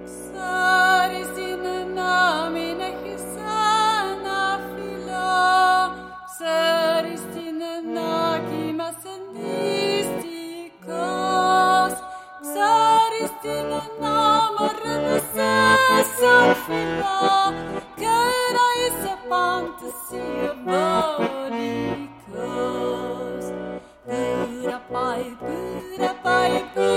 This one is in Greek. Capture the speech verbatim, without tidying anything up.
Ξέρεις είναι να μην έχεις ένα φιλό. Ξέρεις είναι να κοιμάσαι νηστικός. Ξέρεις είναι να μωρεύεσαι σαν φιλό και να είσαι πάντα συμπονικός. Πούρα πάει, πούρα πάει, πούρα